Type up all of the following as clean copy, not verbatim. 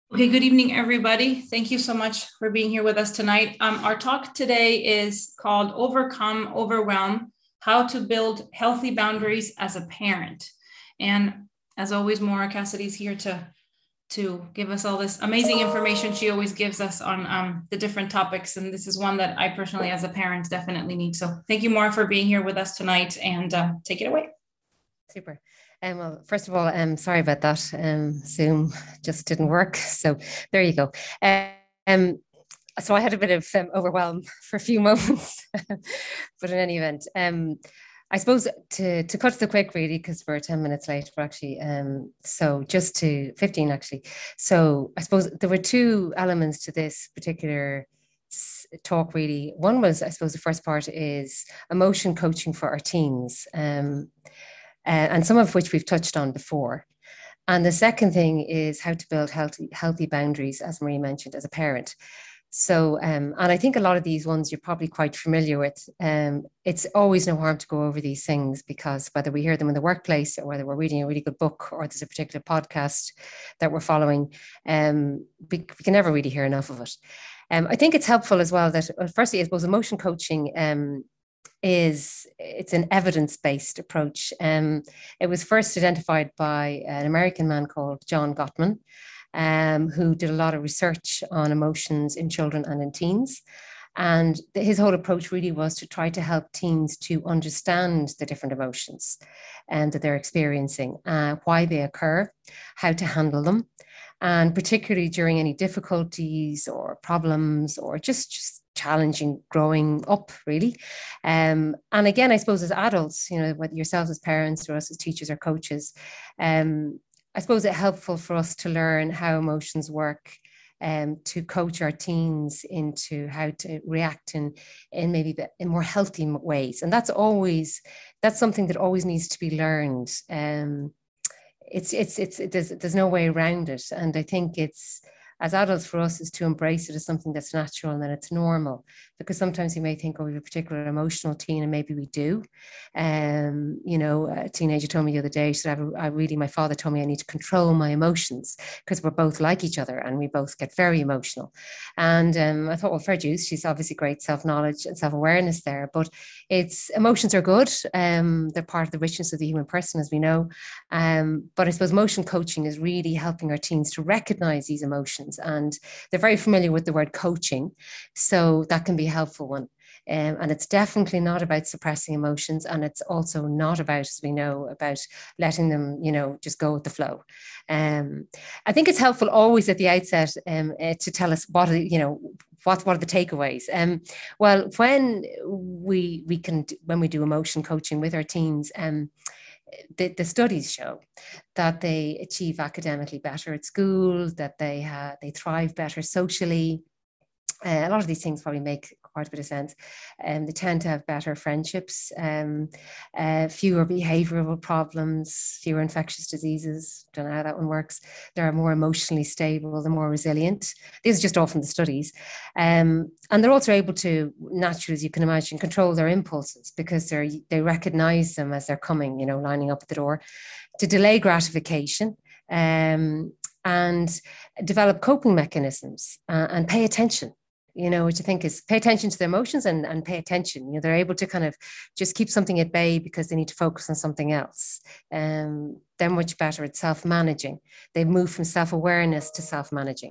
Okay, good evening, everybody. Thank you so much for being here with us tonight. Our talk today is called Overcome Overwhelm, How to Build Healthy Boundaries as a Parent. And as always, Maura Cassidy's here to give us all this amazing information she always gives us on the different topics. And this is one that I personally, as a parent, definitely need. So thank you, Maura, for being here with us tonight, and take it away. Super. Well, first of all, sorry about that. Zoom just didn't work. So there you go. Um, so I had a bit of overwhelm for a few moments, but in any event, I suppose to cut to the quick, really, because we're 10 minutes late, but actually, so just to 15 actually. So I suppose there were two elements to this particular talk, really. One was, I suppose, the first part is emotion coaching for our teens. And some of which we've touched on before. And the second thing is how to build healthy boundaries, as Marie mentioned, as a parent. So, and I think a lot of these ones you're probably quite familiar with. It's always no harm to go over these things because whether we hear them in the workplace or whether we're reading a really good book or there's a particular podcast that we're following, we can never really hear enough of it. I think it's helpful as well that, firstly, I suppose emotion coaching it's an evidence-based approach. It was first identified by an American man called John Gottman, who did a lot of research on emotions in children and in teens. And his whole approach really was to try to help teens to understand the different emotions and that they're experiencing, why they occur, how to handle them, and particularly during any difficulties or problems or just challenging growing up, really. And again, I suppose as adults, whether yourselves as parents or us as teachers or coaches, I suppose it's helpful for us to learn how emotions work, to coach our teens into how to react in maybe in more healthy ways. And that's something that always needs to be learned. There's no way around it. And I think it's, as adults, for us is to embrace it as something that's natural and that it's normal, because sometimes you may think, oh, we have a particular emotional teen, and maybe we do. A teenager told me the other day, she said, my father told me I need to control my emotions because we're both like each other and we both get very emotional. And I thought, well, fair dues, she's obviously great self-knowledge and self-awareness there, but emotions are good. They're part of the richness of the human person, as we know. But I suppose emotion coaching is really helping our teens to recognize these emotions, and they're very familiar with the word coaching, so that can be a helpful one. And it's definitely not about suppressing emotions, and it's also not about, as we know, about letting them, just go with the flow. I think it's helpful always at the outset to tell us what are the takeaways. Well, when we do emotion coaching with our teens, the studies show that they achieve academically better at school, that they thrive better socially. A lot of these things probably make quite a bit of sense. They tend to have better friendships, fewer behavioral problems, fewer infectious diseases. Don't know how that one works. They're more emotionally stable, they're more resilient. These are just all from the studies. And they're also able to, naturally, as you can imagine, control their impulses because they recognize them as they're coming, lining up at the door, to delay gratification. And develop coping mechanisms and pay attention, which I think is pay attention to their emotions and pay attention. They're able to kind of just keep something at bay because they need to focus on something else. They're much better at self-managing. They've moved from self-awareness to self-managing.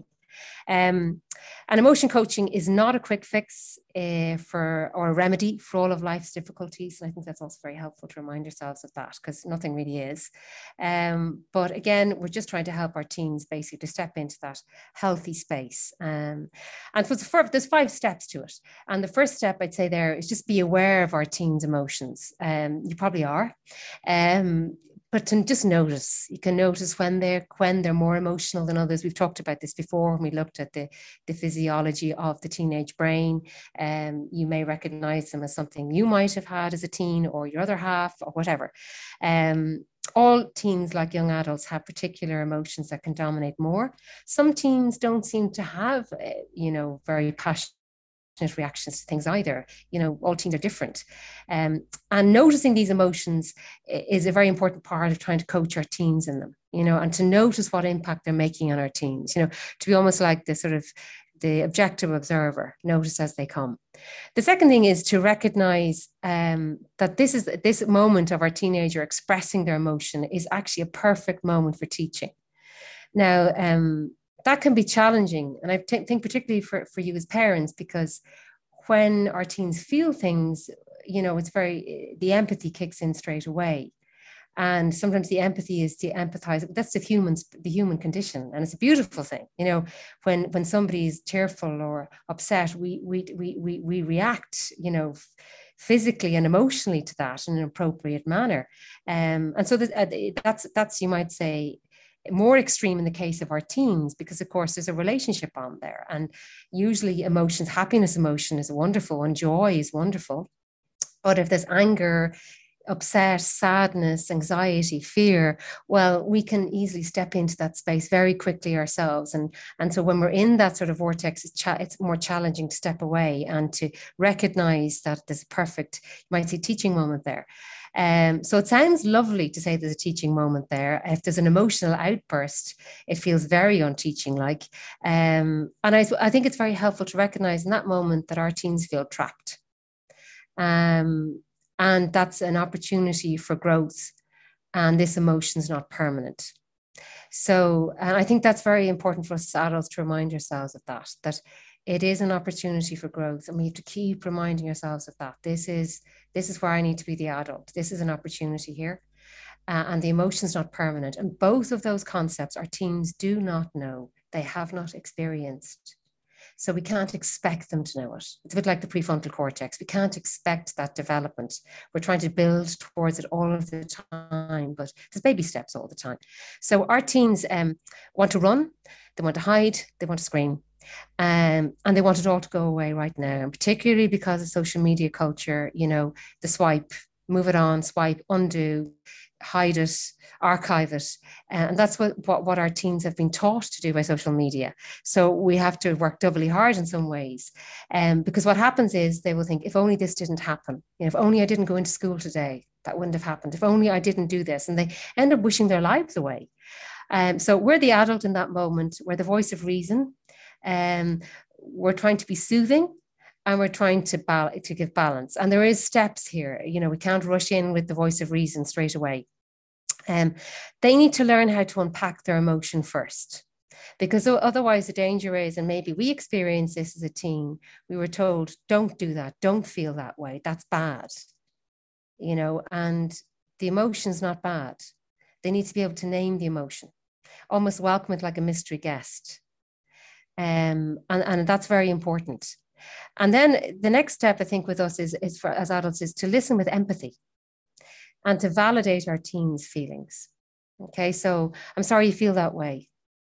And emotion coaching is not a quick fix or a remedy for all of life's difficulties. And I think that's also very helpful to remind ourselves of that, because nothing really is. But again, we're just trying to help our teens basically to step into that healthy space. And there's 5 steps to it. And the first step I'd say there is just be aware of our teens' emotions. You probably are. But to just notice, you can notice when they're more emotional than others. We've talked about this before when we looked at the physiology of the teenage brain. You may recognize them as something you might have had as a teen, or your other half, or whatever. All teens, like young adults, have particular emotions that can dominate more. Some teens don't seem to have, very passionate reactions to things either. All teens are different. And noticing these emotions is a very important part of trying to coach our teens in them. and to notice what impact they're making on our teens, to be almost like the objective observer, notice as they come. The second thing is to recognize that this moment of our teenager expressing their emotion is actually a perfect moment for teaching. Now, that can be challenging. And I think particularly for you as parents, because when our teens feel things, the empathy kicks in straight away. And sometimes the empathy is to empathize. That's the human condition. And it's a beautiful thing. When somebody's tearful or upset, we react, physically and emotionally to that in an appropriate manner. And so that's, you might say, more extreme in the case of our teens, because of course there's a relationship on there. And usually emotions, happiness emotion is wonderful and joy is wonderful. But if there's anger, upset, sadness, anxiety, fear, well, we can easily step into that space very quickly ourselves. And so when we're in that sort of vortex, it's more challenging to step away and to recognize that there's a perfect, you might say, teaching moment there. So it sounds lovely to say there's a teaching moment there. If there's an emotional outburst, it feels very unteaching-like. And I think it's very helpful to recognize in that moment that our teens feel trapped. And that's an opportunity for growth. And this emotion is not permanent. So, and I think that's very important for us as adults to remind ourselves of that it is an opportunity for growth. And we have to keep reminding ourselves of that. This is where I need to be the adult. This is an opportunity here. And the emotion's not permanent. And both of those concepts our teens do not know. They have not experienced. So we can't expect them to know it. It's a bit like the prefrontal cortex. We can't expect that development. We're trying to build towards it all of the time, but there's baby steps all the time. So our teens want to run, they want to hide, they want to scream. And they want it all to go away right now. And particularly because of social media culture, the swipe, move it on, swipe, undo, hide it, archive it. And that's what our teens have been taught to do by social media. So we have to work doubly hard in some ways. Because what happens is they will think, if only this didn't happen, if only I didn't go into school today, that wouldn't have happened. If only I didn't do this. And they end up wishing their lives away. So we're the adult in that moment. We're the voice of reason. We're trying to be soothing and we're trying to give balance. And there is steps here. We can't rush in with the voice of reason straight away. They need to learn how to unpack their emotion first, because otherwise the danger is, and maybe we experienced this as a teen, we were told, don't do that, don't feel that way, that's bad, and the emotion's not bad. They need to be able to name the emotion, almost welcome it like a mystery guest. And that's very important. And then the next step, I think, with us is for as adults is to listen with empathy and to validate our teens' feelings. Okay, so I'm sorry you feel that way.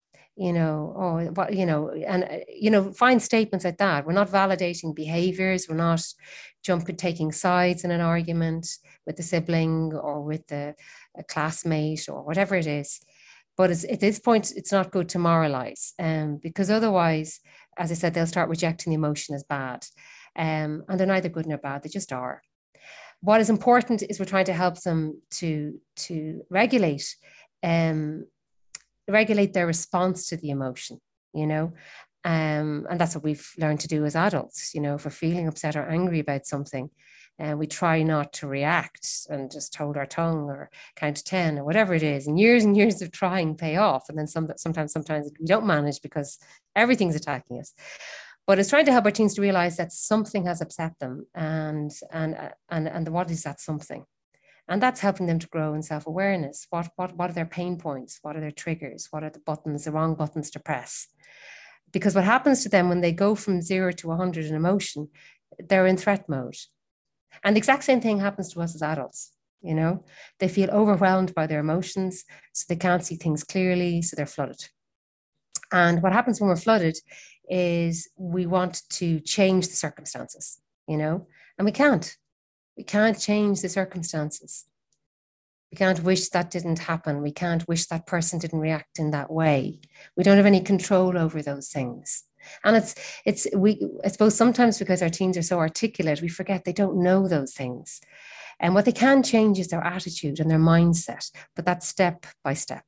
Find statements like that. We're not validating behaviors. We're not taking sides in an argument with the sibling or with a classmate or whatever it is. But at this point, it's not good to moralize, because otherwise, as I said, they'll start rejecting the emotion as bad. And they're neither good nor bad, they just are. What is important is we're trying to help them to regulate their response to the emotion, and that's what we've learned to do as adults. If we're feeling upset or angry about something, and we try not to react and just hold our tongue or count to 10 or whatever it is. And years of trying pay off. And then sometimes we don't manage because everything's attacking us. But it's trying to help our teens to realize that something has upset them and what is that something? And that's helping them to grow in self-awareness. What are their pain points? What are their triggers? What are the wrong buttons to press? Because what happens to them when they go from 0 to 100 in emotion, they're in threat mode. And the exact same thing happens to us as adults. They feel overwhelmed by their emotions, so they can't see things clearly, so they're flooded. And what happens when we're flooded is we want to change the circumstances, and we can't. We can't change the circumstances. We can't wish that didn't happen. We can't wish that person didn't react in that way. We don't have any control over those things. And I suppose sometimes because our teens are so articulate, we forget they don't know those things. And what they can change is their attitude and their mindset, but that's step by step.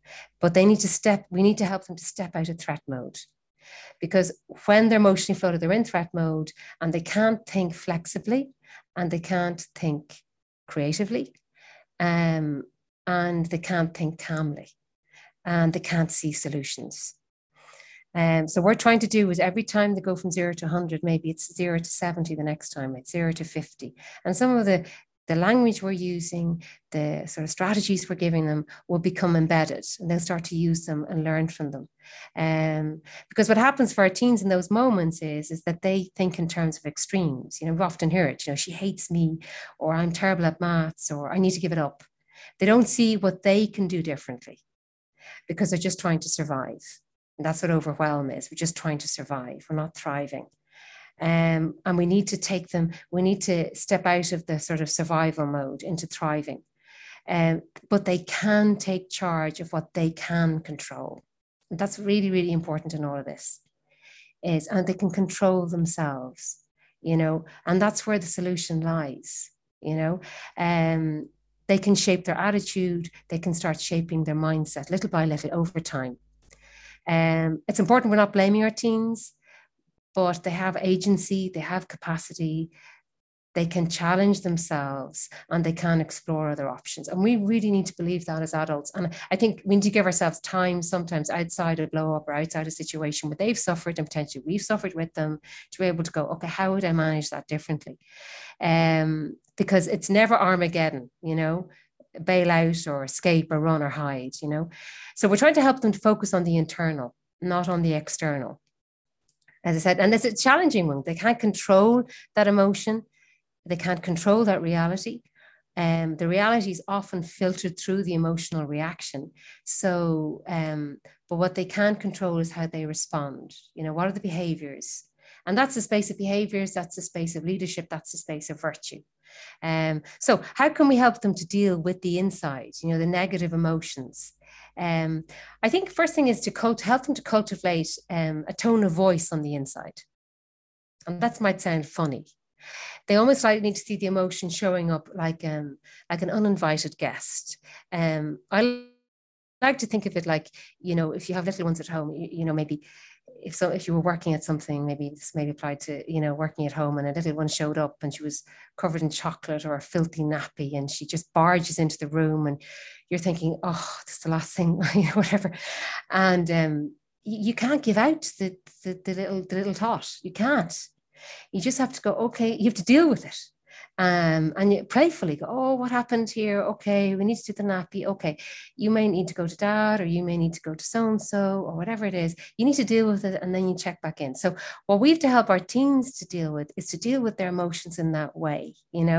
But we need to help them to step out of threat mode. Because when they're emotionally floated, they're in threat mode and they can't think flexibly and they can't think creatively, and they can't think calmly, and they can't see solutions. So we're trying to do is every time they go from 0 to 100, maybe it's 0 to 70 the next time, it's 0 to 50. And some of the language we're using, the sort of strategies we're giving them will become embedded, and they'll start to use them and learn from them. Because what happens for our teens in those moments is that they think in terms of extremes. We often hear it, she hates me, or I'm terrible at maths, or I need to give it up. They don't see what they can do differently because they're just trying to survive. And that's what overwhelm is. We're just trying to survive. We're not thriving. And we need to step out of the sort of survival mode into thriving. But they can take charge of what they can control. And that's really, really important in all of this. And they can control themselves, and that's where the solution lies, they can shape their attitude. They can start shaping their mindset little by little over time. It's important we're not blaming our teens, but they have agency, they have capacity, they can challenge themselves, and they can explore other options. And we really need to believe that as adults. And I think we need to give ourselves time sometimes outside a blow up or outside a situation where they've suffered and potentially we've suffered with them, to be able to go, okay, how would I manage that differently? Because it's never Armageddon, bail out or escape or run or hide, So we're trying to help them to focus on the internal, not on the external. As I said, and it's a challenging one. They can't control that emotion. They can't control that reality. The reality is often filtered through the emotional reaction. So, but what they can control is how they respond. What are the behaviors? And that's the space of behaviors. That's the space of leadership. That's the space of virtue. So how can we help them to deal with the inside, the negative emotions? I think first thing is to help them to cultivate a tone of voice on the inside. And that might sound funny. They almost need to see the emotion showing up like an uninvited guest. I like to think of it like, if you have little ones at home, maybe if you were working at something, maybe this maybe applied to, working at home, and a little one showed up and she was covered in chocolate or a filthy nappy, and she just barges into the room, and you're thinking, oh, this is the last thing, whatever. And you can't give out the little tot. You can't. You just have to go, okay, you have to deal with it. And you playfully go, oh, what happened here? Okay, we need to do the nappy. Okay, you may need to go to dad, or you may need to go to so-and-so, or whatever it is. You need to deal with it, and then you check back in. So what we have to help our teens to deal with is to deal with their emotions in that way,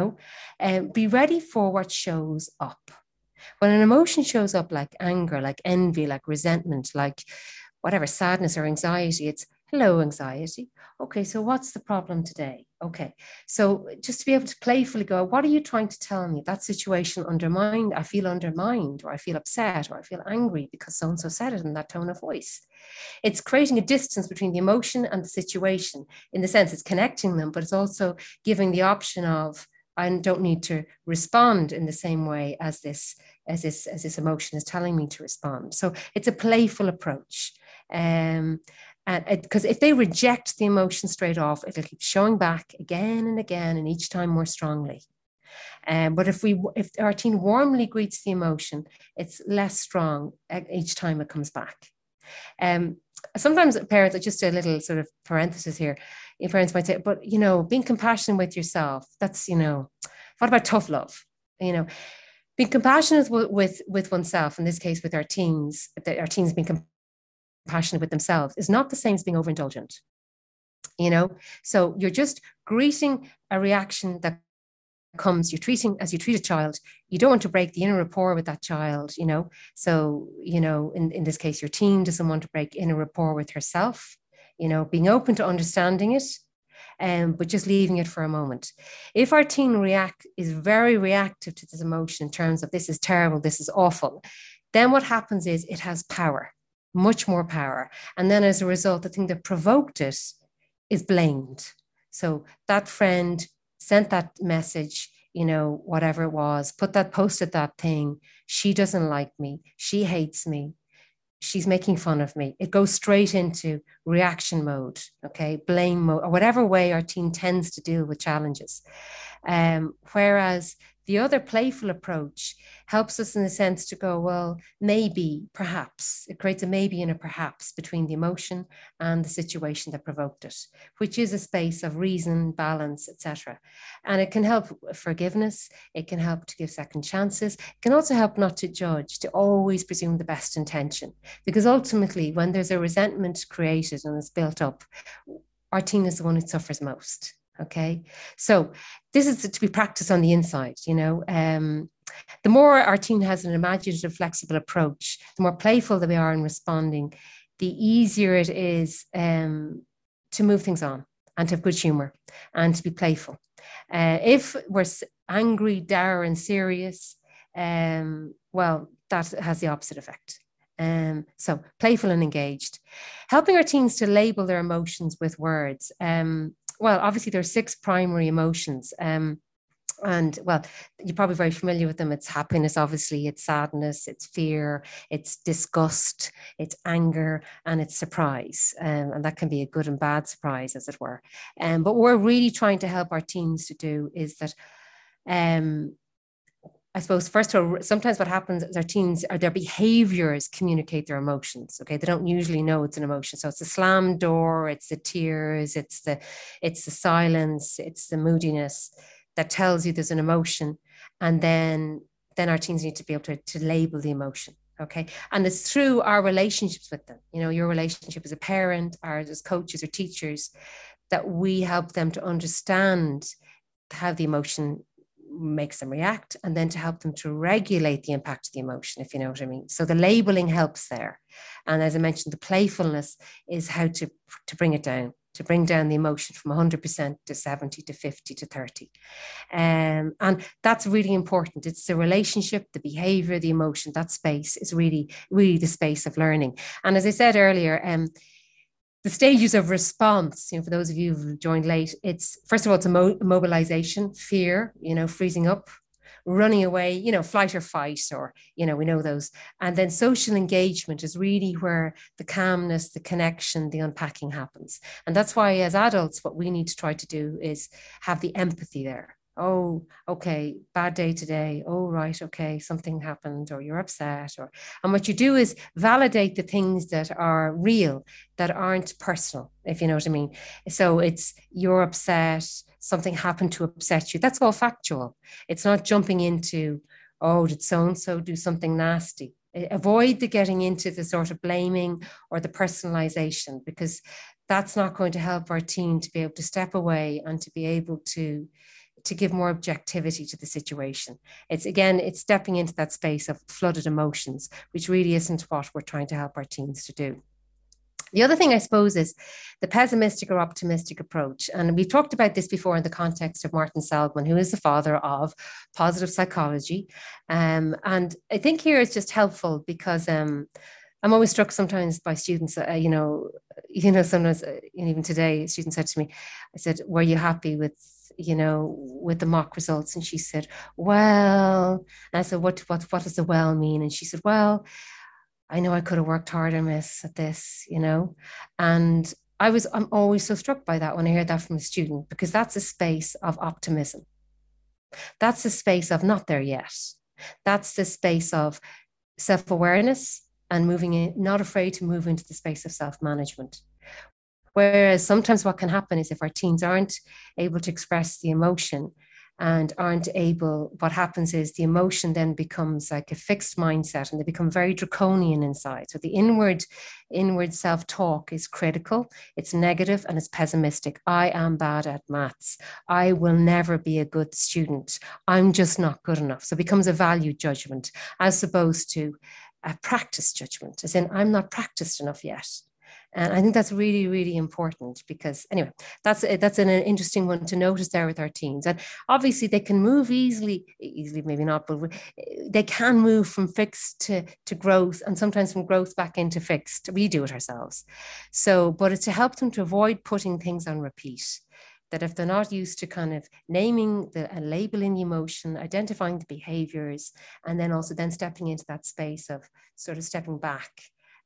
and be ready for what shows up. When an emotion shows up like anger, like envy, like resentment, like whatever, sadness or anxiety, it's, hello, anxiety. Okay, so what's the problem today? Okay, so just to be able to playfully go, what are you trying to tell me? That situation undermined, I feel undermined, or I feel upset, or I feel angry because so-and-so said it in that tone of voice. It's creating a distance between the emotion and the situation. In the sense, it's connecting them, but it's also giving the option of, I don't need to respond in the same way as this emotion is telling me to respond. So it's a playful approach. And because if they reject the emotion straight off, it'll keep showing back again and again, and each time more strongly. But if our teen warmly greets the emotion, it's less strong each time it comes back. Sometimes parents, just a little sort of parenthesis here, parents might say, but being compassionate with yourself, that's, what about tough love? Being compassionate with oneself, in this case with our teens being compassionate with themselves, is not the same as being overindulgent. So you're just greeting a reaction that comes. You're treating as you treat a child. You don't want to break the inner rapport with that child. So in this case, your teen doesn't want to break inner rapport with herself. Being open to understanding it, but just leaving it for a moment. If our teen is very reactive to this emotion in terms of, this is terrible, this is awful, then what happens is it has power. Much more power. And then as a result, the thing that provoked it is blamed. So that friend sent that message, whatever it was, posted that thing. She doesn't like me. She hates me. She's making fun of me. It goes straight into reaction mode, okay, blame mode, or whatever way our teen tends to deal with challenges. Whereas the other playful approach helps us in the sense to go, well, maybe, perhaps. It creates a maybe and a perhaps between the emotion and the situation that provoked it, which is a space of reason, balance, etc. And it can help forgiveness. It can help to give second chances. It can also help not to judge, to always presume the best intention. Because ultimately, when there's a resentment created and it's built up, our teen is the one who suffers most. Okay, so this is to be practiced on the inside. The more our teen has an imaginative, flexible approach, the more playful they are in responding, the easier it is to move things on and to have good humor and to be playful. If we're angry, dour, and serious, well, that has the opposite effect. So playful and engaged, helping our teens to label their emotions with words. Well, obviously there are 6 primary emotions. And well, you're probably very familiar with them. It's happiness, obviously, it's sadness, it's fear, it's disgust, it's anger, and it's surprise. And that can be a good and bad surprise, as it were. But what we're really trying to help our teens to do is that I suppose, first of all, sometimes what happens is our teens, their behaviors communicate their emotions. Okay, they don't usually know it's an emotion. So it's the slammed door, it's the tears, it's the silence, it's the moodiness that tells you there's an emotion. And then our teens need to be able to label the emotion. Okay, and it's through our relationships with them. Your relationship as a parent, or as coaches or teachers, that we help them to understand how the emotion makes them react, and then to help them to regulate the impact of the emotion, if you know what I mean. So the labeling helps there. And as I mentioned, the playfulness is how to bring it down, to bring down the emotion from 100% to 70 to 50 to 30. And that's really important. It's the relationship, the behavior, the emotion, that space is really, really the space of learning. And as I said earlier, the stages of response, for those of you who've joined late, it's, first of all, it's mobilization, fear, freezing up, running away, flight or fight, or, we know those. And then social engagement is really where the calmness, the connection, the unpacking happens. And that's why as adults, what we need to try to do is have the empathy there. Oh, okay, bad day today. Oh, right, okay, something happened, or you're upset. And what you do is validate the things that are real, that aren't personal, if you know what I mean. So it's, you're upset, something happened to upset you. That's all factual. It's not jumping into, oh, did so-and-so do something nasty? Avoid the getting into the sort of blaming or the personalization, because that's not going to help our teen to be able to step away and to be able to give more objectivity to the situation. It's stepping into that space of flooded emotions, which really isn't what we're trying to help our teens to do. The other thing, I suppose, is the pessimistic or optimistic approach. And we've talked about this before in the context of Martin Seligman, who is the father of positive psychology. And I think here it's just helpful because I'm always struck sometimes by students, sometimes, even today, a student said to me, I said, were you happy with the mock results? And she said, well, and I said, what does the well mean? And she said, well, I know I could have worked harder, miss, at this, and I'm always so struck by that when I hear that from a student, because that's a space of optimism. That's a space of not there yet. That's the space of self-awareness and moving in, not afraid to move into the space of self-management. Whereas sometimes what can happen is if our teens aren't able to express the emotion and aren't able, what happens is the emotion then becomes like a fixed mindset and they become very draconian inside. So the inward self-talk is critical, it's negative, and it's pessimistic. I am bad at maths. I will never be a good student. I'm just not good enough. So it becomes a value judgment as opposed to a practice judgment, as in I'm not practiced enough yet. And I think that's really, really important because, anyway, that's an interesting one to notice there with our teens. And obviously they can move easily, maybe not, but they can move from fixed to growth, and sometimes from growth back into fixed. We do it ourselves. So, but it's to help them to avoid putting things on repeat. that if they're not used to kind of naming and labeling the emotion, identifying the behaviors, and then also then stepping into that space of sort of stepping back.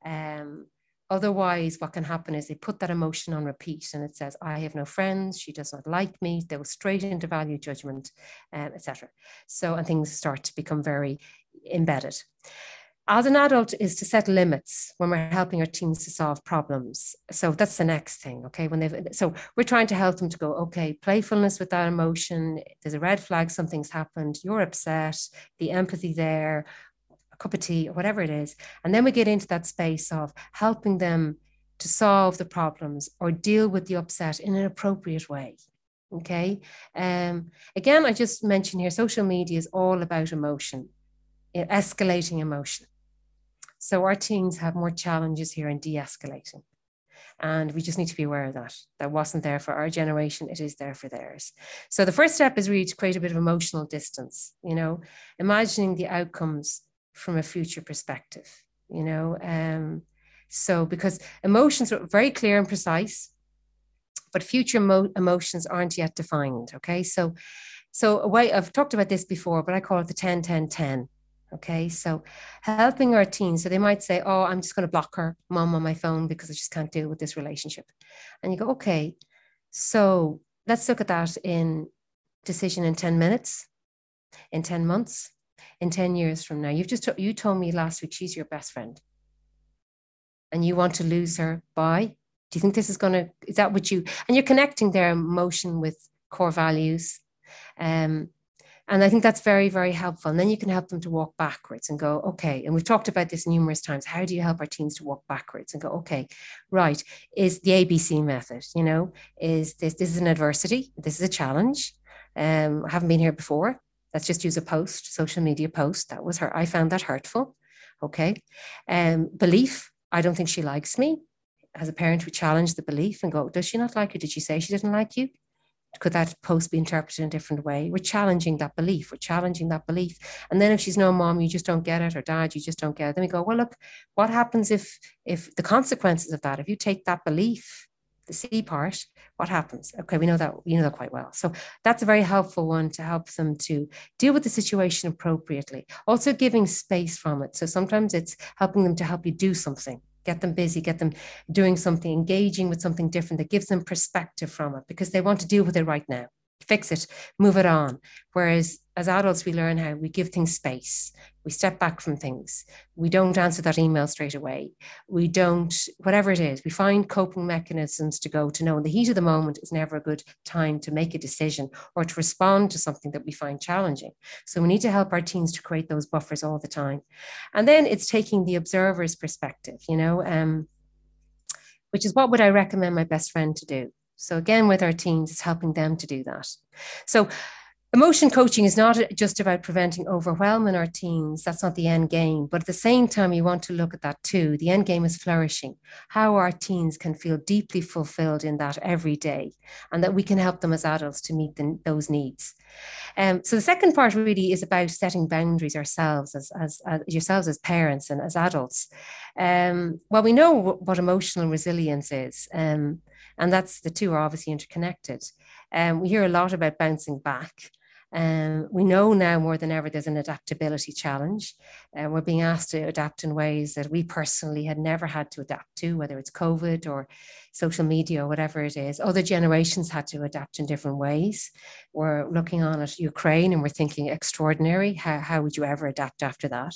Otherwise, what can happen is they put that emotion on repeat and it says, I have no friends, she does not like me, they go straight into value judgment, etc. So, and things start to become very embedded. As an adult is to set limits when we're helping our teens to solve problems. So that's the next thing, okay? So we're trying to help them to go, okay, playfulness with that emotion, there's a red flag, something's happened, you're upset, the empathy there, a cup of tea, or whatever it is. And then we get into that space of helping them to solve the problems or deal with the upset in an appropriate way. Okay. Again, I just mentioned here, social media is all about emotion, escalating emotion. So our teens have more challenges here in de-escalating. And we just need to be aware of that. That wasn't there for our generation, it is there for theirs. So the first step is really to create a bit of emotional distance, you know, imagining the outcomes from a future perspective, you know. So because emotions are very clear and precise, but future emotions aren't yet defined, okay? So a way, I've talked about this before, but I call it the 10-10-10. Okay, so helping our teens, so they might say, oh, I'm just going to block her mom on my phone because I just can't deal with this relationship. And you go, okay, so let's look at that in decision in 10 minutes, in 10 months, in 10 years from now. You told me last week she's your best friend and you want to lose her by, do you think this is that what you, and you're connecting their emotion with core values. And I think that's very, very helpful. And then you can help them to walk backwards and go, okay, and we've talked about this numerous times. How do you help our teens to walk backwards and go, okay, right, is the ABC method, you know, is this is an adversity, this is a challenge. I haven't been here before. Let's just use a post, social media post. That was her. I found that hurtful. Okay. Belief, I don't think she likes me. As a parent, we challenge the belief and go, does she not like you? Did she say she didn't like you? Could that post be interpreted in a different way? We're challenging that belief. And then if she's no, mom, you just don't get it, or dad, you just don't get it. Then we go, well, look, what happens if the consequences of that, if you take that belief, the C part, what happens? Okay, we know that quite well. So that's a very helpful one to help them to deal with the situation appropriately. Also giving space from it. So sometimes it's helping them to help you do something. Get them busy, get them doing something, engaging with something different that gives them perspective from it because they want to deal with it right now. Fix it, move it on. Whereas as adults, we learn how we give things space. We step back from things. We don't answer that email straight away. We don't, whatever it is, we find coping mechanisms to know in the heat of the moment is never a good time to make a decision or to respond to something that we find challenging. So we need to help our teens to create those buffers all the time. And then it's taking the observer's perspective, you know, which is what would I recommend my best friend to do? So again, with our teens, it's helping them to do that. So emotion coaching is not just about preventing overwhelm in our teens. That's not the end game. But at the same time, you want to look at that too. The end game is flourishing, how our teens can feel deeply fulfilled in that every day, and that we can help them as adults to meet those needs. So the second part really is about setting boundaries ourselves as yourselves as parents and as adults. Well, we know what emotional resilience is. And that's the two are obviously interconnected. We hear a lot about bouncing back. We know now more than ever there's an adaptability challenge. We're being asked to adapt in ways that we personally had never had to adapt to, whether it's COVID or social media or whatever it is. Other generations had to adapt in different ways. We're looking on at Ukraine and we're thinking extraordinary. How would you ever adapt after that?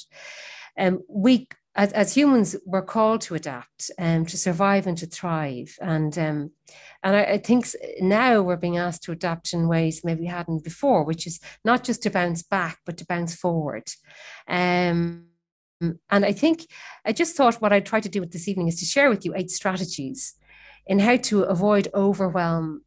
As humans, we're called to adapt, to survive and to thrive. And I think now we're being asked to adapt in ways maybe we hadn't before, which is not just to bounce back, but to bounce forward. And I think I just thought what I'd try to do with this evening is to share with you 8 strategies in how to avoid overwhelm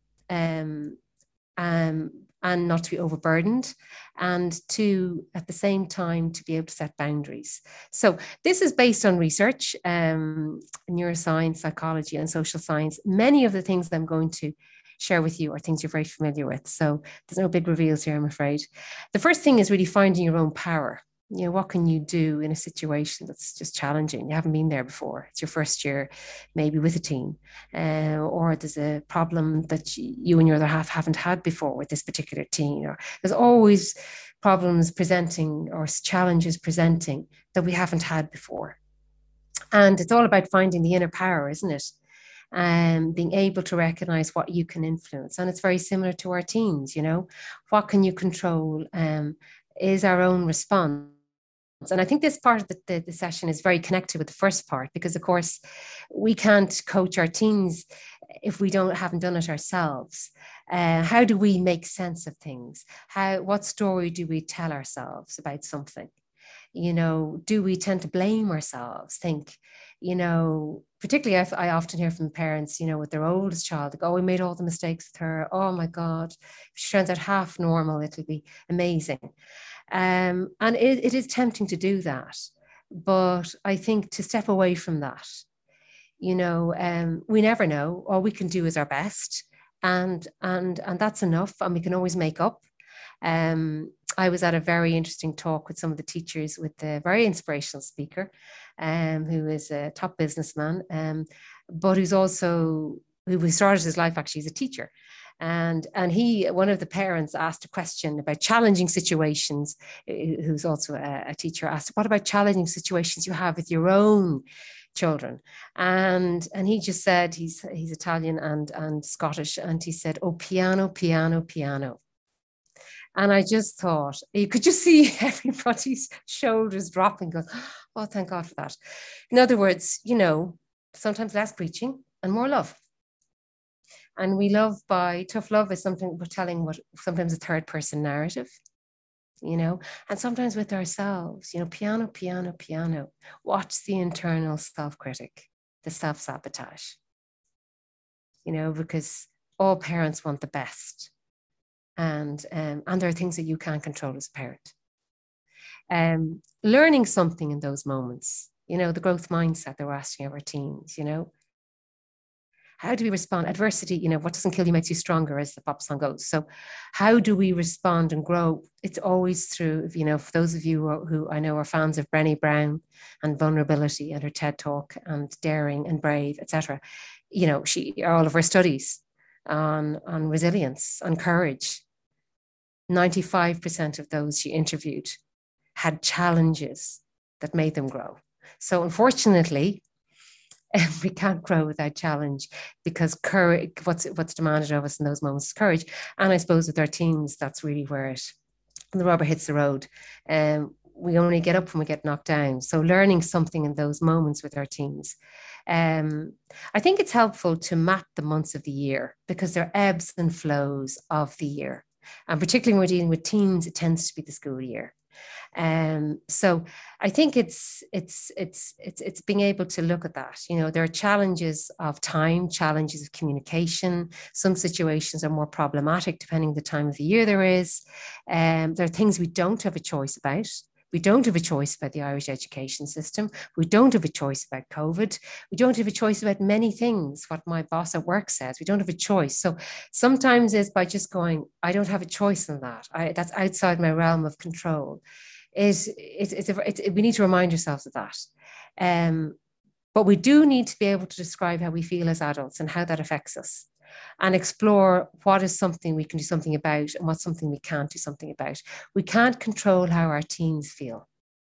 and not to be overburdened, and to, at the same time, to be able to set boundaries. So this is based on research, neuroscience, psychology, and social science. Many of the things I'm going to share with you are things you're very familiar with. So there's no big reveals here, I'm afraid. The first thing is really finding your own power. You know, what can you do in a situation that's just challenging? You haven't been there before. It's your first year, maybe with a team, or there's a problem that you and your other half haven't had before with this particular team, or there's always problems presenting or challenges presenting that we haven't had before. And it's all about finding the inner power, isn't it? Being able to recognize what you can influence. And it's very similar to our teams, you know, what can you control is our own response. And I think this part of the session is very connected with the first part, because of course we can't coach our teams if we haven't done it ourselves. How do we make sense of things? What story do we tell ourselves about something? You know, do we tend to blame ourselves? Think, you know, particularly I often hear from parents, you know, with their oldest child, like, oh, we made all the mistakes with her. Oh my God, if she turns out half normal, it'll be amazing. And it is tempting to do that. But I think to step away from that, you know, we never know. All we can do is our best. And that's enough. And we can always make up. I was at a very interesting talk with some of the teachers with a very inspirational speaker, who is a top businessman, but who started his life actually as a teacher. And one of the parents asked a question about challenging situations, who's also a teacher, asked, what about challenging situations you have with your own children? And he just said, he's Italian and Scottish, and he said, oh, piano, piano, piano. And I just thought, you could just see everybody's shoulders dropping, going, oh, thank God for that. In other words, you know, sometimes less preaching and more love. And we love by tough love is something we're telling what sometimes a third person narrative, you know, and sometimes with ourselves, you know, piano, piano, piano. Watch the internal self-critic, the self-sabotage, you know, because all parents want the best. And there are things that you can't control as a parent. Learning something in those moments, you know, the growth mindset that we're asking of our teens, you know, how do we respond? Adversity, you know, what doesn't kill you makes you stronger, as the pop song goes. So how do we respond and grow? It's always through, you know, for those of you who I know are fans of Brené Brown and vulnerability and her TED Talk and daring and brave, etc. You know, all of her studies on resilience, on courage, 95% of those she interviewed had challenges that made them grow. So unfortunately, we can't grow without challenge, because courage, what's demanded of us in those moments is courage. And I suppose with our teams, that's really where the rubber hits the road. We only get up when we get knocked down. So learning something in those moments with our teams. I think it's helpful to map the months of the year, because there are ebbs and flows of the year. And particularly when we're dealing with teens, it tends to be the school year. So I think it's being able to look at that. You know, there are challenges of time, challenges of communication. Some situations are more problematic depending on the time of the year there is. There are things we don't have a choice about. We don't have a choice about the Irish education system. We don't have a choice about COVID. We don't have a choice about many things, what my boss at work says. We don't have a choice. So sometimes it's by just going, I don't have a choice in that. That's outside my realm of control. We need to remind ourselves of that. But we do need to be able to describe how we feel as adults and how that affects us, and explore what is something we can do something about and what's something we can't do something about. We can't control how our teens feel.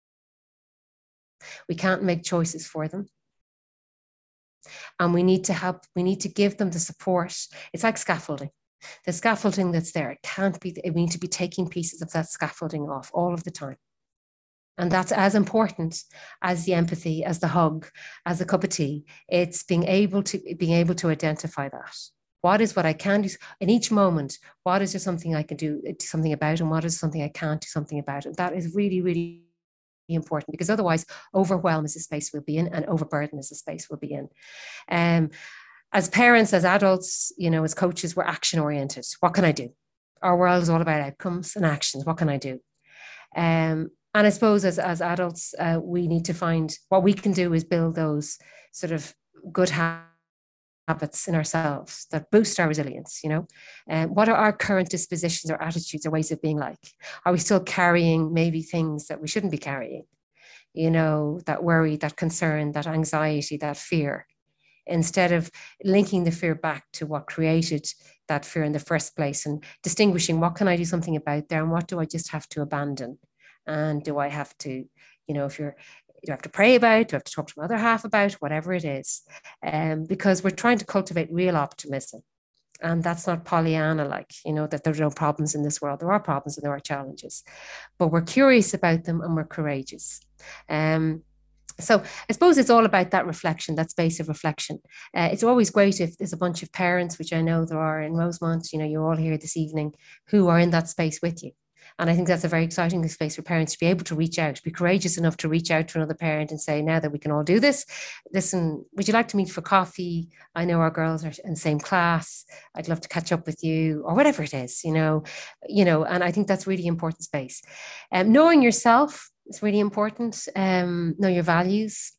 We can't make choices for them. And we need to help, we need to give them the support. It's like scaffolding. The scaffolding that's there, it can't be, we need to be taking pieces of that scaffolding off all of the time. And that's as important as the empathy, as the hug, as a cup of tea. It's being able to identify that. What is what I can do in each moment? What is there something I can do something about, and what is something I can't do something about? And that is really, really important, because otherwise overwhelm is the space we'll be in, and overburden is the space we'll be in. As parents, as adults, you know, as coaches, we're action oriented. What can I do? Our world is all about outcomes and actions. What can I do? And I suppose as adults, we need to find what we can do is build those sort of good habits habits in ourselves that boost our resilience, and what are our current dispositions or attitudes or ways of being like? Are we still carrying maybe things that we shouldn't be carrying? That worry, that concern, that anxiety, that fear, instead of linking the fear back to what created that fear in the first place, and distinguishing what can I do something about there and what do I just have to abandon? And do I have to, if you're, you have to pray about, do I have to talk to my other half about, whatever it is, because we're trying to cultivate real optimism. And that's not Pollyanna like, that there are no problems in this world. There are problems and there are challenges, but we're curious about them and we're courageous. So I suppose it's all about that reflection, that space of reflection. It's always great if there's a bunch of parents, which I know there are in Rosemont, you're all here this evening, who are in that space with you. And I think that's a very exciting space for parents to be able to reach out, be courageous enough to reach out to another parent and say, now that we can all do this, listen, would you like to meet for coffee? I know our girls are in the same class. I'd love to catch up with you, or whatever it is, and I think that's really important space. Knowing yourself is really important. Know your values,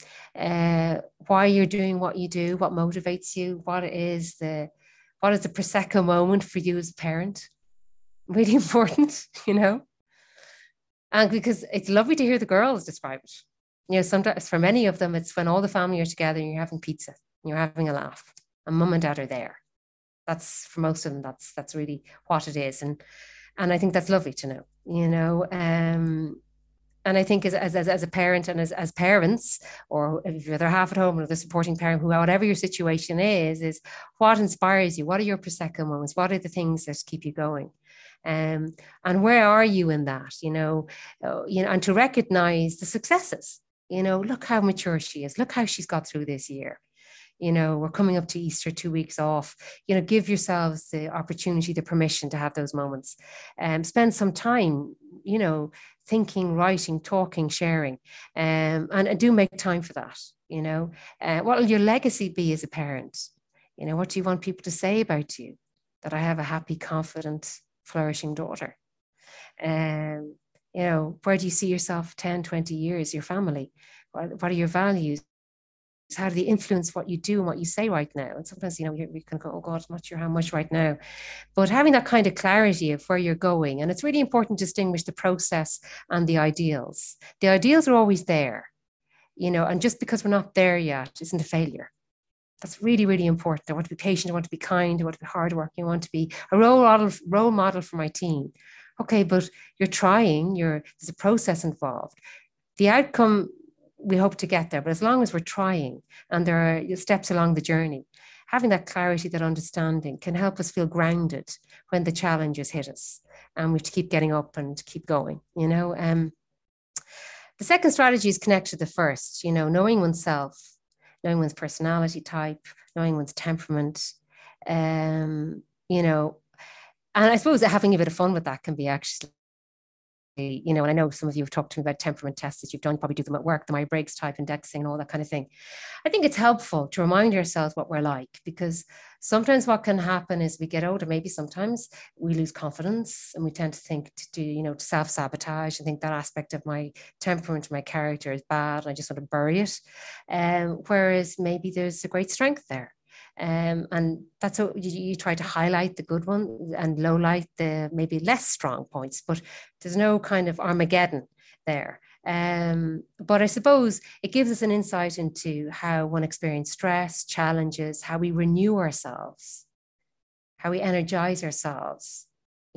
why you're doing what you do, what motivates you, what is the Prosecco moment for you as a parent. Really important, and because it's lovely to hear the girls describe it. Sometimes for many of them, it's when all the family are together and you're having pizza and you're having a laugh and mum and dad are there. That's for most of them, that's really what it is. And I think that's lovely to know, and I think as a parent and as parents, or if you're the half at home or the supporting parent, whatever your situation is what inspires you? What are your Prosecco moments? What are the things that keep you going? And where are you in that? And to recognize the successes. Look how mature she is. Look how she's got through this year. We're coming up to Easter, 2 weeks off. Give yourselves the opportunity, the permission to have those moments. Spend some time, thinking, writing, talking, sharing, and do make time for that. What will your legacy be as a parent? What do you want people to say about you? That I have a happy, confident, flourishing daughter. Where do you see yourself 10, 20 years, your family? What are your values? How do they influence what you do and what you say right now? And sometimes, we can go, oh God, I'm not sure how much right now. But having that kind of clarity of where you're going, and it's really important to distinguish the process and the ideals. The ideals are always there, and just because we're not there yet isn't a failure. That's really, really important. I want to be patient. I want to be kind. I want to be hardworking. I want to be a role model for my team. Okay, but you're trying. There's a process involved. The outcome, we hope to get there. But as long as we're trying and there are steps along the journey, having that clarity, that understanding can help us feel grounded when the challenges hit us. And we have to keep getting up and keep going, The second strategy is connect to the first, knowing oneself, knowing one's personality type, knowing one's temperament, and I suppose having a bit of fun with that can be actually, and I know some of you have talked to me about temperament tests that you've done, you probably do them at work, the Myers-Briggs type indexing and all that kind of thing. I think it's helpful to remind ourselves what we're like, because sometimes what can happen is we get older, maybe sometimes we lose confidence and we tend to think to self-sabotage and think that aspect of my temperament, my character is bad and I just want to bury it. Whereas maybe there's a great strength there. And that's what you try to highlight the good one and low light the maybe less strong points, but there's no kind of Armageddon there. But I suppose it gives us an insight into how one experiences stress, challenges, how we renew ourselves, how we energize ourselves,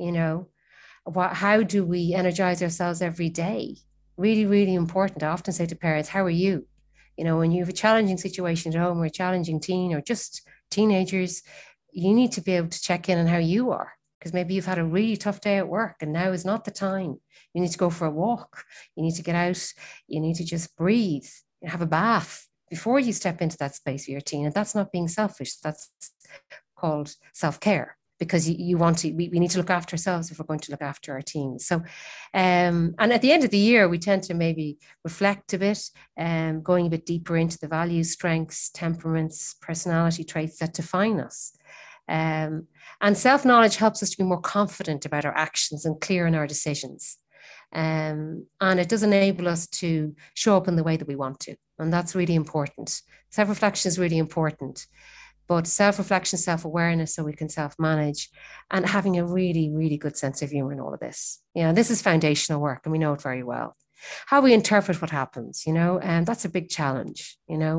how do we energize ourselves every day? Really, really important. I often say to parents, how are you? When you have a challenging situation at home or a challenging teen or just teenagers, you need to be able to check in on how you are, because maybe you've had a really tough day at work and now is not the time. You need to go for a walk. You need to get out. You need to just breathe and have a bath before you step into that space with your teen. And that's not being selfish. That's called self-care, because we need to look after ourselves if we're going to look after our teams. So, and at the end of the year, we tend to maybe reflect a bit, going a bit deeper into the values, strengths, temperaments, personality traits that define us. And self-knowledge helps us to be more confident about our actions and clear in our decisions. And it does enable us to show up in the way that we want to. And that's really important. Self-reflection is really important. but self-reflection, self-awareness, so we can self-manage, and having a really, really good sense of humor in all of this. This is foundational work, and we know it very well. How we interpret what happens, and that's a big challenge,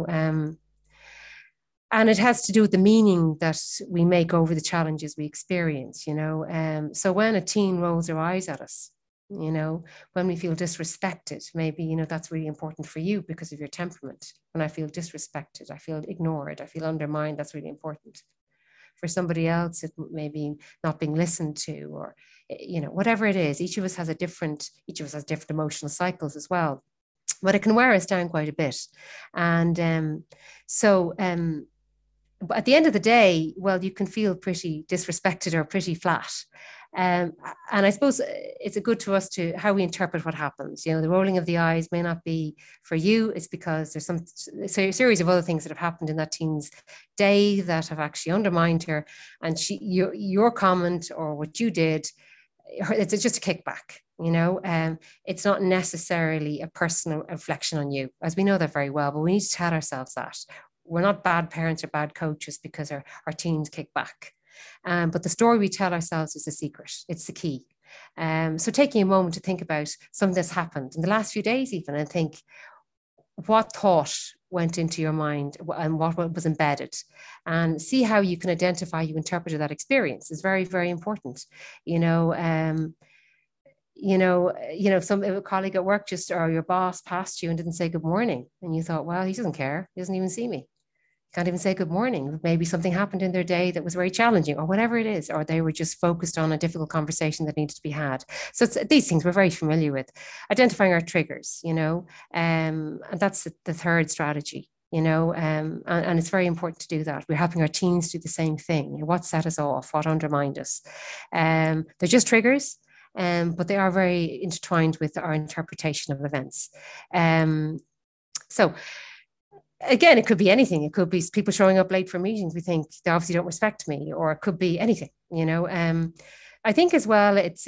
and it has to do with the meaning that we make over the challenges we experience, so when a teen rolls their eyes at us, when we feel disrespected, maybe, that's really important for you because of your temperament. When I feel disrespected, I feel ignored, I feel undermined, that's really important. For somebody else, it may be not being listened to, or, whatever it is. Each of us has different emotional cycles as well, but it can wear us down quite a bit. And but at the end of the day, well, you can feel pretty disrespected or pretty flat. And I suppose it's a good to us to how we interpret what happens. The rolling of the eyes may not be for you. It's because there's a series of other things that have happened in that teen's day that have actually undermined her. And your comment or what you did, it's just a kickback. It's not necessarily a personal reflection on you, as we know that very well, but we need to tell ourselves that. We're not bad parents or bad coaches because our teens kick back. But the story we tell ourselves is the secret. It's the key. So taking a moment to think about something that's happened in the last few days even, and think what thought went into your mind and what was embedded, and see how you can identify you interpreted that experience is very, very important. Some a colleague at work or your boss passed you and didn't say good morning, and you thought, well, he doesn't care. He doesn't even see me. Can't even say good morning. Maybe something happened in their day that was very challenging, or whatever it is, or they were just focused on a difficult conversation that needed to be had. So these things we're very familiar with. Identifying our triggers, and that's the third strategy, and it's very important to do that. We're helping our teens do the same thing. What set us off? What undermined us? They're just triggers, but they are very intertwined with our interpretation of events. So again, it could be anything. It could be people showing up late for meetings. We think they obviously don't respect me, or it could be anything, I think as well, it's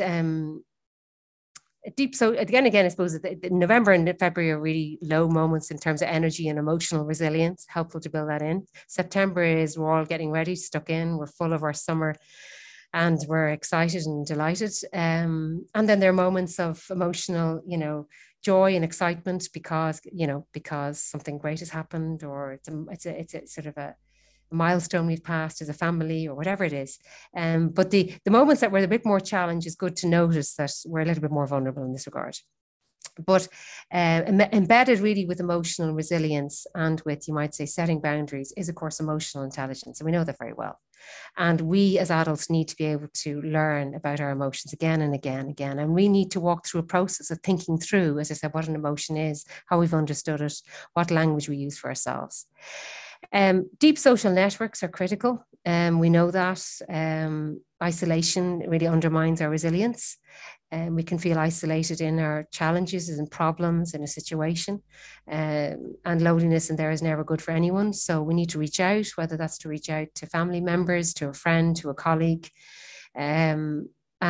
deep. So again, I suppose that November and February are really low moments in terms of energy and emotional resilience, helpful to build that in. September is we're all getting ready, stuck in, we're full of our summer, and we're excited and delighted. And then there are moments of emotional, joy and excitement because something great has happened, or it's a sort of a milestone we've passed as a family, or whatever it is. But the moments that were a bit more challenge, is good to notice that we're a little bit more vulnerable in this regard. But embedded really with emotional resilience and with, you might say, setting boundaries is, of course, emotional intelligence. And we know that very well. And we as adults need to be able to learn about our emotions again and again and again. And we need to walk through a process of thinking through, as I said, what an emotion is, how we've understood it, what language we use for ourselves. Deep social networks are critical. We know that isolation really undermines our resilience. We can feel isolated in our challenges and problems in a situation, and loneliness in there is never good for anyone. So we need to reach out, whether that's to reach out to family members, to a friend, to a colleague, and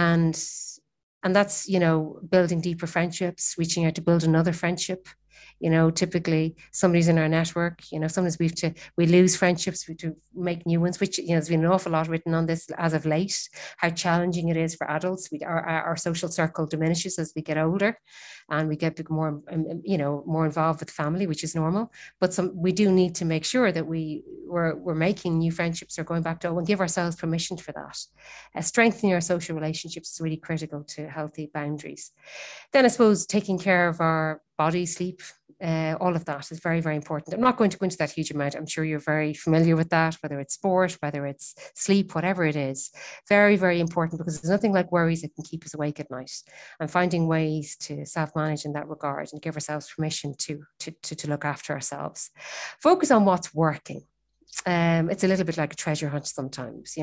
that's, building deeper friendships, reaching out to build another friendship. Typically somebody's in our network, sometimes we lose friendships, we to make new ones, which, there's been an awful lot written on this as of late, how challenging it is for adults. Our social circle diminishes as we get older, and we get more, more involved with family, which is normal. But we do need to make sure that we're making new friendships, or going back to, and give ourselves permission for that. Strengthening our social relationships is really critical to healthy boundaries. Then I suppose taking care of our body, sleep, all of that is very, very important. I'm not going to go into that huge amount. I'm sure you're very familiar with that, whether it's sport, whether it's sleep, whatever it is. Very, very important, because there's nothing like worries that can keep us awake at night. And finding ways to self-manage in that regard and give ourselves permission to look after ourselves. Focus on what's working. It's a little bit like a treasure hunt sometimes,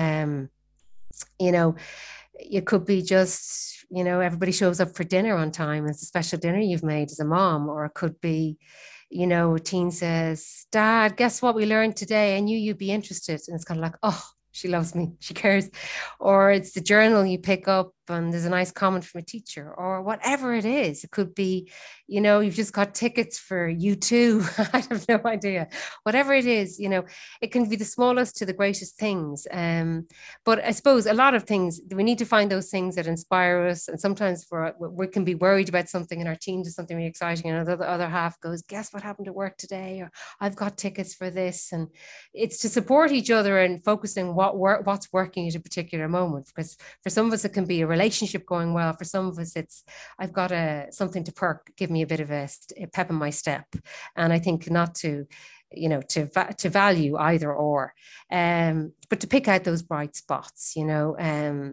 it could be just, everybody shows up for dinner on time. It's a special dinner you've made as a mom. Or it could be, a teen says, Dad, guess what we learned today? I knew you'd be interested. And it's kind of like, oh, she loves me, she cares. Or it's the journal you pick up and there's a nice comment from a teacher, or whatever it is. It could be, you know, you've just got tickets for U2. I have no idea. Whatever it is, you know, it can be the smallest to the greatest things. But I suppose a lot of things, we need to find those things that inspire us. And sometimes we can be worried about something and our team does something really exciting, and the other half goes, guess what happened at work today? Or I've got tickets for this. And it's to support each other and focusing what's working at a particular moment. Because for some of us, it can be a relationship going well. For some of us, it's I've got something to give me a bit of a pep in my step. And I think not to, you know, to value either or, but to pick out those bright spots, you know. And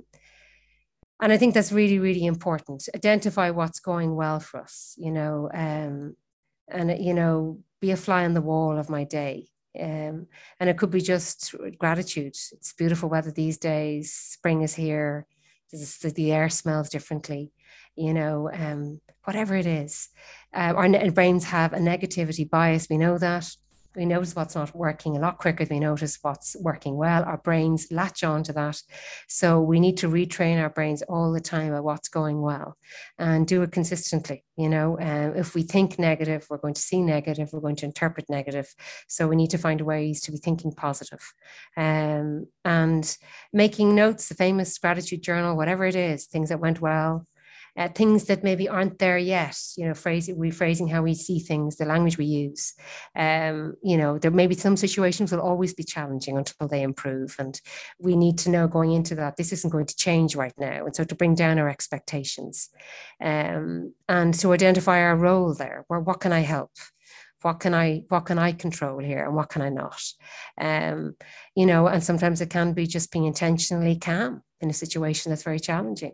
I think that's really, really important. Identify what's going well for us, you know, and, you know, be a fly on the wall of my day. And it could be just gratitude. It's beautiful weather these days. Spring is here. The air smells differently, you know, whatever it is. Our brains have a negativity bias. We know that. We notice what's not working a lot quicker than we notice what's working well. Our brains latch on to that. So we need to retrain our brains all the time about what's going well and do it consistently. You know, if we think negative, we're going to see negative, we're going to interpret negative. So we need to find ways to be thinking positive. And making notes, the famous gratitude journal, whatever it is, things that went well. Things that maybe aren't there yet, you know, rephrasing how we see things, the language we use. You know, there may be some situations will always be challenging until they improve. And we need to know going into that, this isn't going to change right now. And so to bring down our expectations and to identify our role there, where what can I help? What can I control here and what can I not? You know, and sometimes it can be just being intentionally calm in a situation that's very challenging.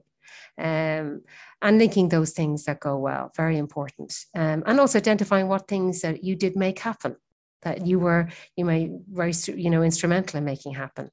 And linking those things that go well, very important. And also identifying what things that you did make happen, that you may very, you know, instrumental in making happen.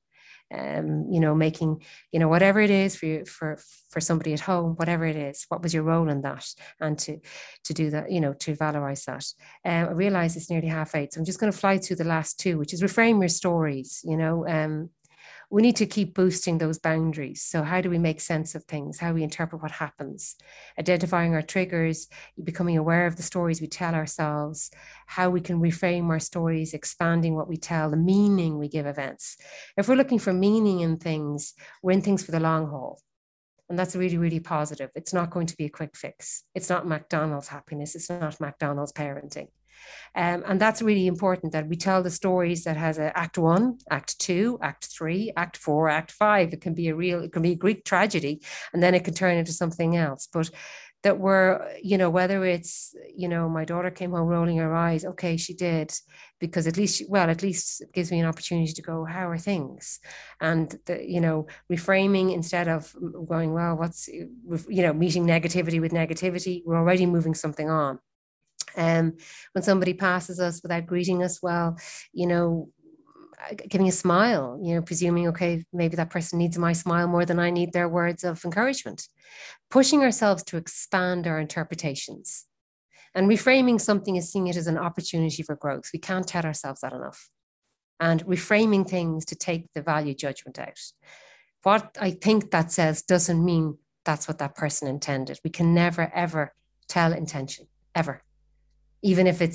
You know, making, you know, whatever it is for you, for somebody at home, whatever it is, what was your role in that? And to do that, you know, to valorize that. I realize it's nearly 8:30, so I'm just going to fly through the last two, which is reframe your stories. You know, we need to keep boosting those boundaries. So how do we make sense of things? How we interpret what happens? Identifying our triggers, becoming aware of the stories we tell ourselves, how we can reframe our stories, expanding what we tell, the meaning we give events. If we're looking for meaning in things, we're in things for the long haul. And that's really, really positive. It's not going to be a quick fix. It's not McDonald's happiness. It's not McDonald's parenting. And that's really important, that we tell the stories that has a act 1, act 2, act 3, act 4, act 5. It can be a Greek tragedy, and then it can turn into something else. But that we're, you know, whether it's, you know, my daughter came home rolling her eyes. Okay, she did, because at least it gives me an opportunity to go, how are things? And, you know, reframing instead of going, well, what's, you know, meeting negativity with negativity, we're already moving something on. When somebody passes us without greeting us, well, you know, giving a smile, you know, presuming, okay, maybe that person needs my smile more than I need their words of encouragement. Pushing ourselves to expand our interpretations and reframing something is seeing it as an opportunity for growth. We can't tell ourselves that enough. And reframing things to take the value judgment out. What I think that says doesn't mean that's what that person intended. We can never, ever tell intention, ever. Even if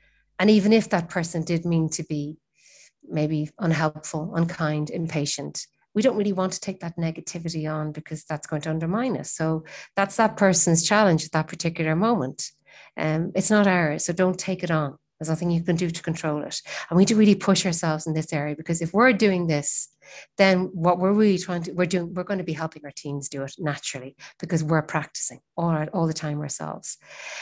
that person did mean to be maybe unhelpful, unkind, impatient, we don't really want to take that negativity on because that's going to undermine us. So that's that person's challenge at that particular moment. It's not ours, so don't take it on. There's nothing you can do to control it. And we need to really push ourselves in this area, because if we're doing this, then what we're really we're going to be helping our teams do it naturally, because we're practicing all the time ourselves.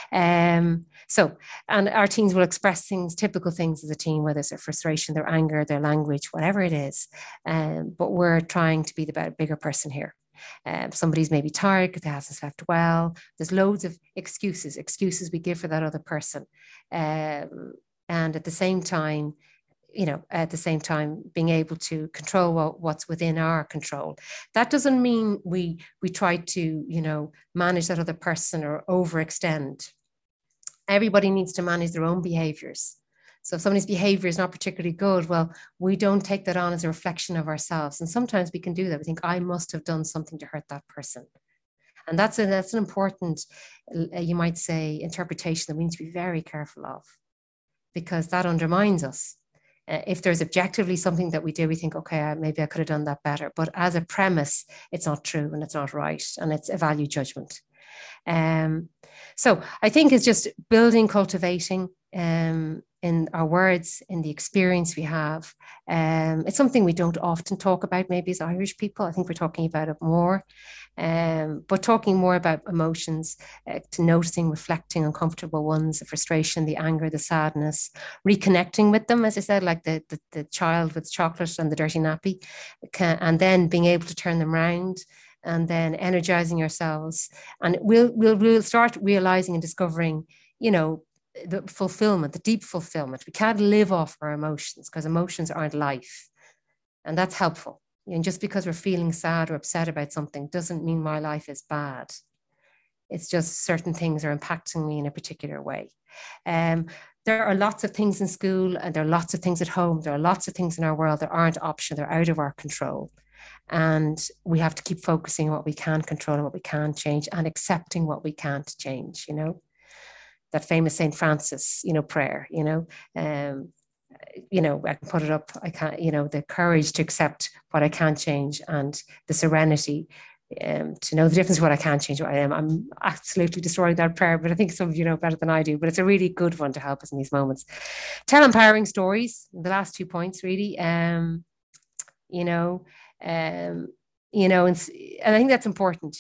And our teams will express things, typical things as a team, whether it's their frustration, their anger, their language, whatever it is. But we're trying to be the bigger person here. Somebody's maybe tired because they hasn't slept well. There's loads of excuses we give for that other person. And at the same time, being able to control what's within our control. That doesn't mean we try to, you know, manage that other person or overextend. Everybody needs to manage their own behaviors. So if somebody's behavior is not particularly good, well, we don't take that on as a reflection of ourselves. And sometimes we can do that. We think, I must have done something to hurt that person. And that's an important, you might say, interpretation that we need to be very careful of, because that undermines us. If there's objectively something that we do, we think, okay, maybe I could have done that better. But as a premise, it's not true and it's not right. And it's a value judgment. So I think it's just building, cultivating in our words, in the experience we have. It's something we don't often talk about, maybe as Irish people. I think we're talking about it more. But talking more about emotions, to noticing, reflecting uncomfortable ones, the frustration, the anger, the sadness, reconnecting with them, as I said, like the child with chocolate and the dirty nappy, and then being able to turn them around, and then energizing ourselves. And we'll start realizing and discovering, the fulfillment, the deep fulfillment. We can't live off our emotions because emotions aren't life. And that's helpful. And just because we're feeling sad or upset about something doesn't mean my life is bad. It's just certain things are impacting me in a particular way. There are lots of things in school, and there are lots of things at home. There are lots of things in our world that aren't optional. They're out of our control. And we have to keep focusing on what we can control and what we can change, and accepting what we can't change, that famous St. Francis, prayer, I can put it up. I can't, the courage to accept what I can't change, and the serenity to know the difference of what I can't change, what I am. I'm absolutely destroying that prayer, but I think some of you know better than I do, but it's a really good one to help us in these moments. Tell empowering stories, the last 2 points really, and I think that's important,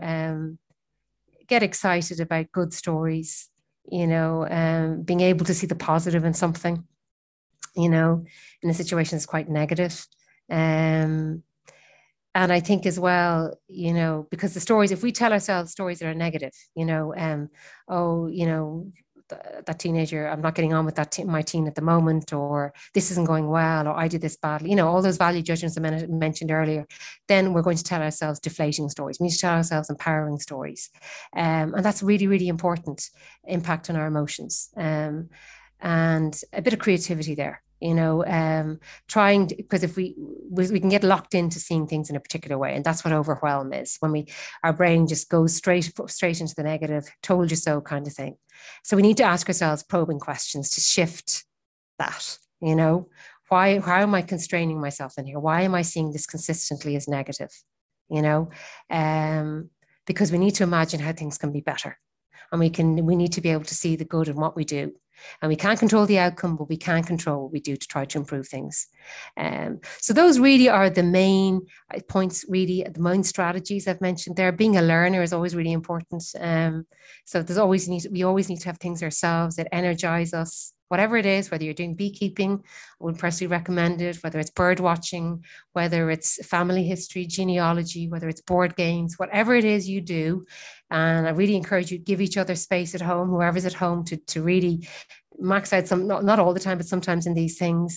get excited about good stories, being able to see the positive in something, in a situation that's quite negative. And I think as well, because the stories, if we tell ourselves stories that are negative, that teenager, I'm not getting on with my teen at the moment, or this isn't going well, or I did this badly, all those value judgments I mentioned earlier, then we're going to tell ourselves deflating stories. We need to tell ourselves empowering stories. And that's really, really important impact on our emotions. And a bit of creativity there. Trying to, because if we can get locked into seeing things in a particular way, and that's what overwhelm is, when our brain just goes straight into the negative, told you so kind of thing. So we need to ask ourselves probing questions to shift that. Why am I constraining myself in here? Why am I seeing this consistently as negative? Because we need to imagine how things can be better, and we need to be able to see the good in what we do. And we can't control the outcome, but we can control what we do to try to improve things. So those really are the main points, really, the main strategies I've mentioned there. Being a learner is always really important. So we always need to have things ourselves that energize us. Whatever it is, whether you're doing beekeeping, I would personally recommend it, whether it's bird watching, whether it's family history, genealogy, whether it's board games, whatever it is you do. And I really encourage you to give each other space at home, whoever's at home, to really max out not all the time, but sometimes in these things.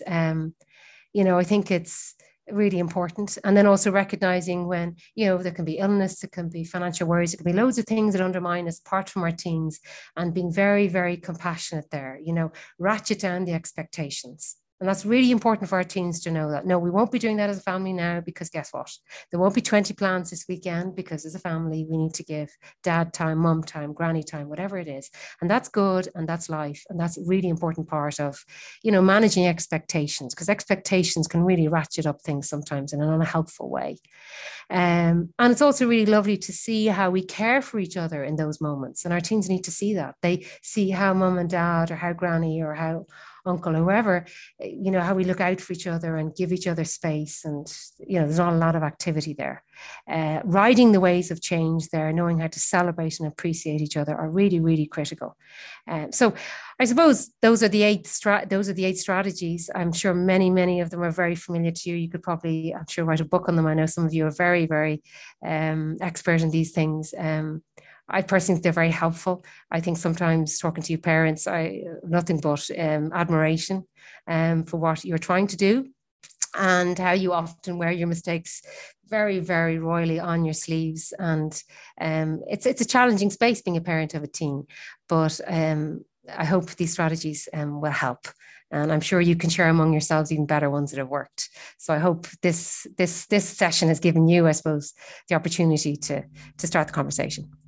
I think it's really important. And then also recognizing when, there can be illness, it can be financial worries, it can be loads of things that undermine us apart from our teens, and being very, very compassionate there, ratchet down the expectations. And that's really important for our teens to know that, no, we won't be doing that as a family now, because guess what? There won't be 20 plans this weekend, because as a family, we need to give dad time, mum time, granny time, whatever it is. And that's good. And that's life. And that's a really important part of, managing expectations, because expectations can really ratchet up things sometimes in an unhelpful way. And it's also really lovely to see how we care for each other in those moments. And our teens need to see that. They see how mum and dad, or how granny, or how uncle, or whoever, how we look out for each other and give each other space. And, there's not a lot of activity there. Riding the waves of change there, knowing how to celebrate and appreciate each other are really, really critical. So I suppose those are the 8 strategies. I'm sure many, many of them are very familiar to you. You could probably, I'm sure, write a book on them. I know some of you are very, very expert in these things. I personally think they're very helpful. I think sometimes talking to your parents, nothing but admiration for what you're trying to do, and how you often wear your mistakes very, very royally on your sleeves. And it's a challenging space being a parent of a teen, but I hope these strategies will help. And I'm sure you can share among yourselves even better ones that have worked. So I hope this session has given you, I suppose, the opportunity to start the conversation.